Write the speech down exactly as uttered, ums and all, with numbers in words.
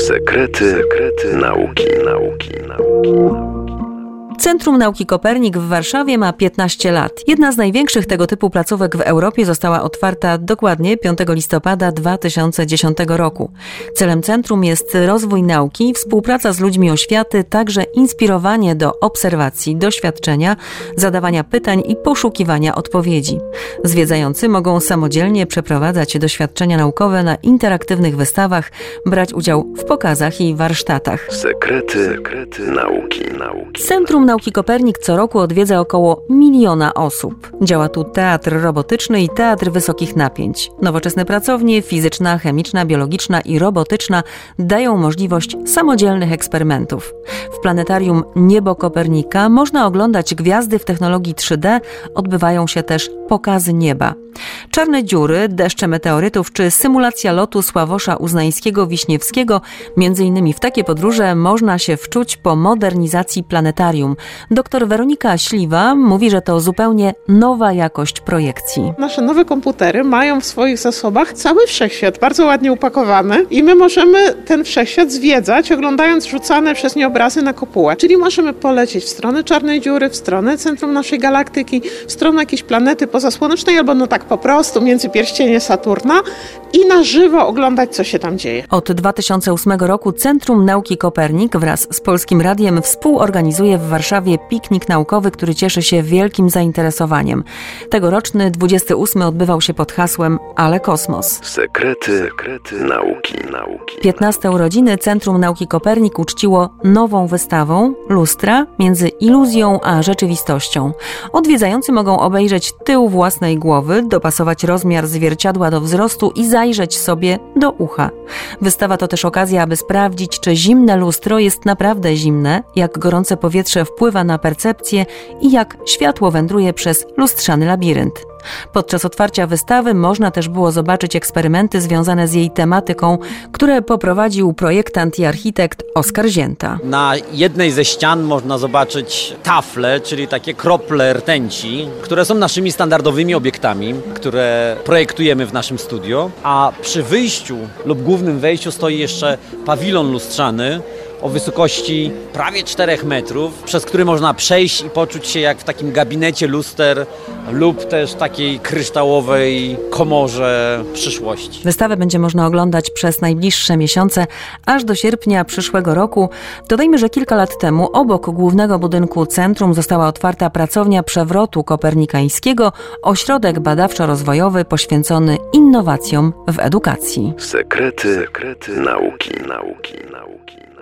Sekrety, sekrety nauki, nauki, nauki. Centrum Nauki Kopernik w Warszawie ma piętnaście lat. Jedna z największych tego typu placówek w Europie została otwarta dokładnie piątego listopada dwa tysiące dziesiątego roku. Celem centrum jest rozwój nauki, współpraca z ludźmi oświaty, także inspirowanie do obserwacji, doświadczenia, zadawania pytań i poszukiwania odpowiedzi. Zwiedzający mogą samodzielnie przeprowadzać doświadczenia naukowe na interaktywnych wystawach, brać udział w pokazach i warsztatach. Sekrety, sekrety nauki, nauki. Centrum Nauki Kopernik co roku odwiedza około miliona osób. Działa tu teatr robotyczny i teatr wysokich napięć. Nowoczesne pracownie fizyczna, chemiczna, biologiczna i robotyczna dają możliwość samodzielnych eksperymentów. W planetarium Niebo Kopernika można oglądać gwiazdy w technologii trzy D, odbywają się też pokazy nieba. Czarne dziury, deszcze meteorytów czy symulacja lotu Sławosza Uznańskiego-Wiśniewskiego, między innymi w takie podróże można się wczuć po modernizacji planetarium. Doktor Weronika Śliwa mówi, że to zupełnie nowa jakość projekcji. Nasze nowe komputery mają w swoich zasobach cały wszechświat, bardzo ładnie upakowany i my możemy ten wszechświat zwiedzać, oglądając rzucane przez nie obrazy na kopułę. Czyli możemy polecieć w stronę czarnej dziury, w stronę centrum naszej galaktyki, w stronę jakiejś planety pozasłonecznej albo no tak po prostu między pierścienie Saturna i na żywo oglądać, co się tam dzieje. Od dwa tysiące ósmego roku Centrum Nauki Kopernik wraz z Polskim Radiem współorganizuje w Warszawie piknik naukowy, który cieszy się wielkim zainteresowaniem. Tegoroczny dwudziesty ósmy odbywał się pod hasłem Ale Kosmos. Sekrety, sekrety nauki, nauki. piętnaste urodziny Centrum Nauki Kopernik uczciło nową wystawą Lustra między iluzją a rzeczywistością. Odwiedzający mogą obejrzeć tył własnej głowy, dopasować rozmiar zwierciadła do wzrostu i zajrzeć sobie do ucha. Wystawa to też okazja, aby sprawdzić, czy zimne lustro jest naprawdę zimne, jak gorące powietrze wpływa na percepcję i jak światło wędruje przez lustrzany labirynt. Podczas otwarcia wystawy można też było zobaczyć eksperymenty związane z jej tematyką, które poprowadził projektant i architekt Oskar Zięta. Na jednej ze ścian można zobaczyć tafle, czyli takie krople rtęci, które są naszymi standardowymi obiektami, które projektujemy w naszym studio, a przy wyjściu lub głównym wejściu stoi jeszcze pawilon lustrzany o wysokości prawie czterech metrów, przez który można przejść i poczuć się jak w takim gabinecie luster lub też takiej kryształowej komorze przyszłości. Wystawę będzie można oglądać przez najbliższe miesiące, aż do sierpnia przyszłego roku. Dodajmy, że kilka lat temu obok głównego budynku centrum została otwarta pracownia przewrotu kopernikańskiego, ośrodek badawczo-rozwojowy poświęcony innowacjom w edukacji. Sekrety, sekrety nauki, nauki, nauki.